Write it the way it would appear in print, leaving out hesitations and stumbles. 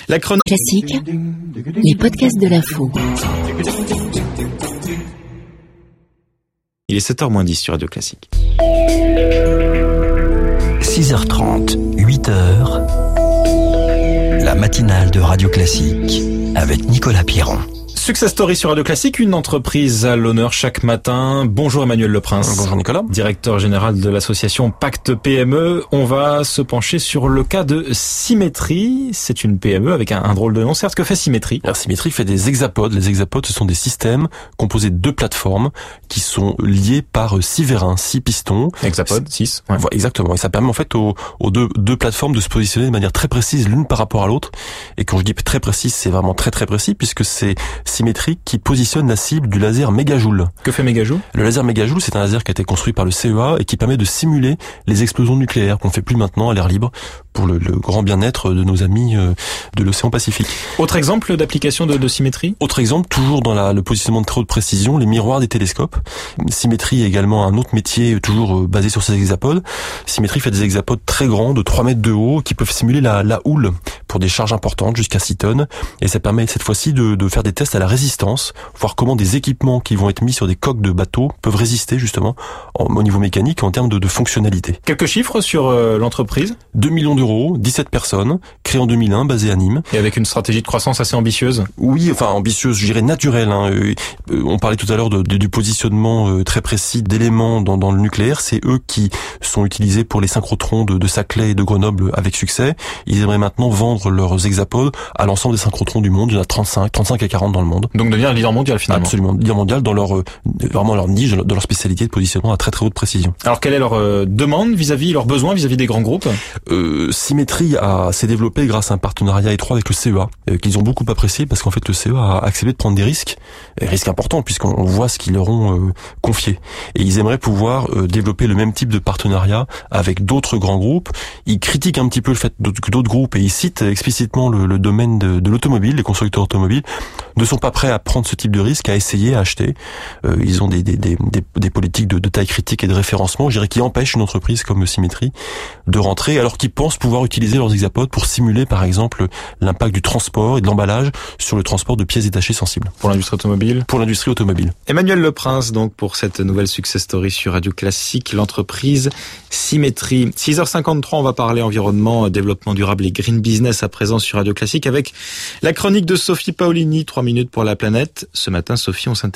La chronique classique, les podcasts de l'info. Il est 7h moins 10 sur Radio Classique. 6h30, 8h, la matinale de Radio Classique avec Nicolas Pierron. Success Story sur Radio Classique, une entreprise à l'honneur chaque matin. Bonjour Emmanuel Leprince. Bonjour Nicolas. Directeur général de l'association Pacte PME. On va se pencher sur le cas de Symétrie. C'est une PME avec un drôle de nom. Certes, que fait Symétrie ? Alors Symétrie fait des hexapodes. Les hexapodes, ce sont des systèmes composés de deux plateformes qui sont liées par 6 vérins, 6 pistons. Hexapode, 6. Ouais. Voilà, exactement. Et ça permet en fait aux deux plateformes de se positionner de manière très précise l'une par rapport à l'autre. Et quand je dis très précise, c'est vraiment très très précis puisque c'est Symétrie qui positionne la cible du laser mégajoule. Que fait mégajoule ? Le laser mégajoule, c'est un laser qui a été construit par le CEA et qui permet de simuler les explosions nucléaires qu'on ne fait plus maintenant à l'air libre pour le grand bien-être de nos amis de l'océan Pacifique. Autre exemple d'application de Symétrie ? Autre exemple, toujours dans le positionnement de très haute précision, les miroirs des télescopes. Symétrie est également un autre métier toujours basé sur ces hexapodes. Symétrie fait des hexapodes très grands, de 3 mètres de haut, qui peuvent simuler la houle pour des charges importantes, jusqu'à 6 tonnes. Et ça permet cette fois-ci de faire des tests à la résistance, voir comment des équipements qui vont être mis sur des coques de bateaux peuvent résister justement au niveau mécanique en termes de fonctionnalité. Quelques chiffres sur l'entreprise ? 2 millions d'euros, 17 personnes, créée en 2001, basée à Nîmes. Et avec une stratégie de croissance assez ambitieuse ? Oui, enfin ambitieuse, je dirais naturelle. On parlait tout à l'heure du positionnement très précis d'éléments dans le nucléaire. C'est eux qui sont utilisés pour les synchrotrons de Saclay et de Grenoble avec succès. Ils aimeraient maintenant vendre leurs hexapodes à l'ensemble des synchrotrons du monde. Il y en a 35 à 40 dans le monde. Donc devenir leader mondial finalement. Absolument, leader mondial dans vraiment leur niche, dans leur spécialité de positionnement à très très haute précision. Alors quelle est leur demande vis-à-vis, leurs besoins vis-à-vis des grands groupes ? Symétrie s'est développée grâce à un partenariat étroit avec le CEA, qu'ils ont beaucoup apprécié parce qu'en fait le CEA a accepté de prendre des risques importants puisqu'on voit ce qu'ils leur ont confié. Et ils aimeraient pouvoir développer le même type de partenariat avec d'autres grands groupes. Ils critiquent un petit peu le fait que d'autres groupes, et ils citent explicitement le domaine de l'automobile, les constructeurs automobiles, ne sont pas prêts à prendre ce type de risque, à essayer, à acheter. Ils ont des politiques de taille critique et de référencement, je dirais, qui empêchent une entreprise comme Symétrie de rentrer, alors qu'ils pensent pouvoir utiliser leurs hexapodes pour simuler, par exemple, l'impact du transport et de l'emballage sur le transport de pièces détachées sensibles. Pour l'industrie automobile ? Pour l'industrie automobile. Emmanuel Leprince, donc, pour cette nouvelle success story sur Radio Classique, l'entreprise Symétrie. 6h53, on va parler environnement, développement durable et green business à présent sur Radio Classique avec la chronique de Sophie Paolini, 3 minutes pour la planète. Ce matin, Sophie, on s'intéresse